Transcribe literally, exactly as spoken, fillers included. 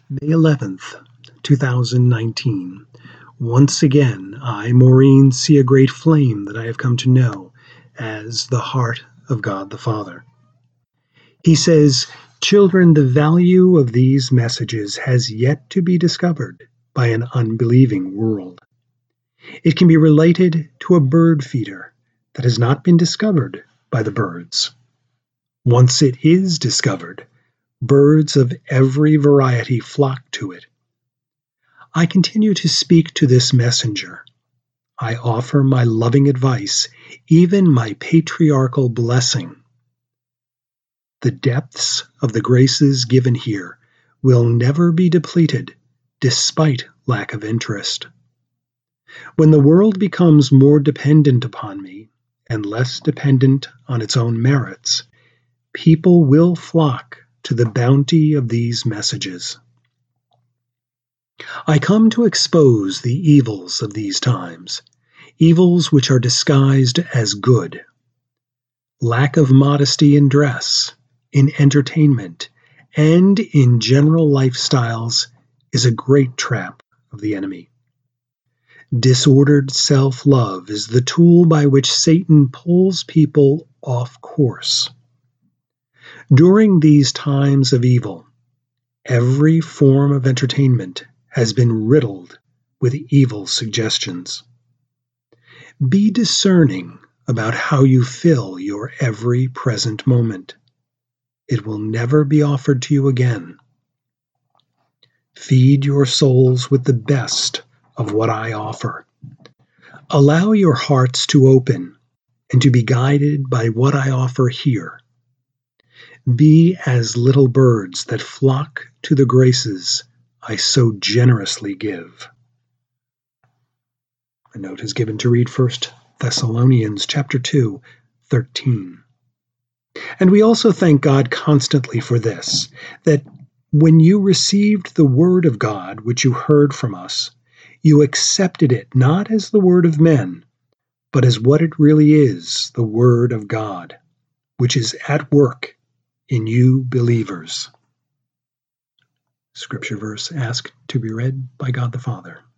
May eleventh, two thousand nineteen. Once again, I, Maureen, see a great flame that I have come to know as the heart of God the Father. He says, "Children, the value of these messages has yet to be discovered by an unbelieving world. It can be related to a bird feeder that has not been discovered by the birds. Once it is discovered, birds of every variety flock to it. I continue to speak to this messenger. I offer my loving advice, even my patriarchal blessing. The depths of the graces given here will never be depleted, despite lack of interest. When the world becomes more dependent upon me and less dependent on its own merits, people will flock to the bounty of these messages. I come to expose the evils of these times, evils which are disguised as good. Lack of modesty in dress, in entertainment, and in general lifestyles is a great trap of the enemy. Disordered self-love is the tool by which Satan pulls people off course. During these times of evil, every form of entertainment has been riddled with evil suggestions. Be discerning about how you fill your every present moment. It will never be offered to you again. Feed your souls with the best of what I offer. Allow your hearts to open and to be guided by what I offer here. Be as little birds that flock to the graces I so generously give." A note is given to read First Thessalonians chapter two, thirteen. And we also thank God constantly for this, that when you received the word of God which you heard from us, you accepted it not as the word of men, but as what it really is, the word of God, which is at work in you believers. Scripture verse asked to be read by God the Father.